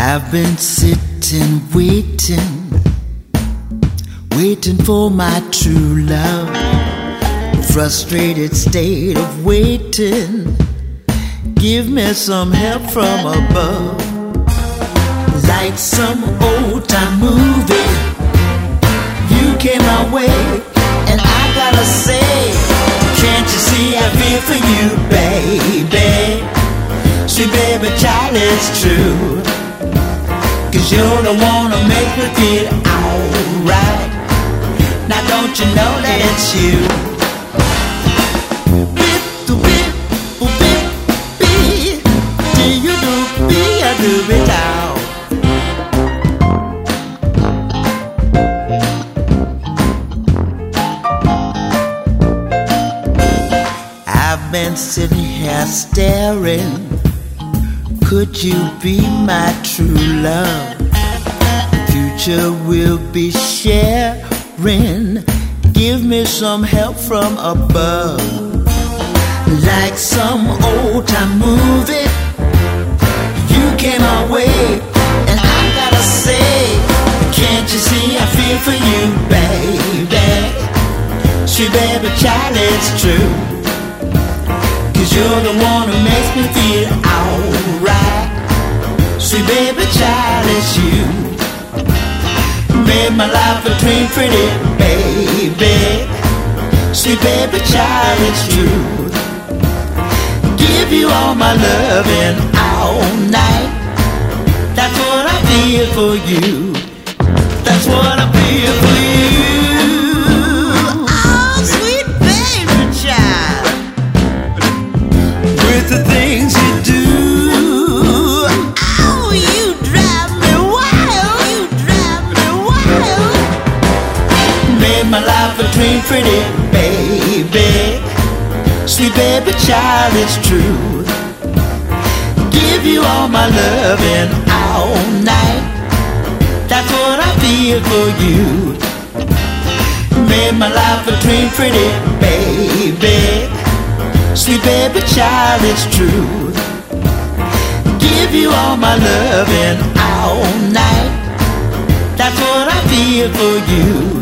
I've been sitting, waiting for my true love. Frustrated state of waiting. Give me some help from above. Like some old time movie, you came my way, and I gotta say, can't you see I feel for you, baby? Sweet baby child, it's true, 'cause you're the one who makes me feel alright. Now don't you know that it's you? Bip to bip, oh bip, bip. Do you do be a do it out? I've been sitting here staring. Could you be my true love? Future we'll be sharing. Give me some help from above. Like some old time movie, you came my way, and I gotta say, can't you see I feel for you, baby? Sweet baby child, it's true, 'cause you're the one who makes me feel alright. Sweet baby child, it's you. Made my life a dream pretty, baby. Sweet baby child, it's true. Give you all my loving all night. That's what I feel for you. That's what I feel for you. Oh, sweet baby child. With the things you do, oh, you drive me wild, you drive me wild. Made my life a dream pretty, baby. Sweet baby child, it's true. Give you all my loving all night. That's what I feel for you. Made my life a dream pretty, baby. Sweet baby child, it's true. Give you all my loving all night. That's what I feel for you.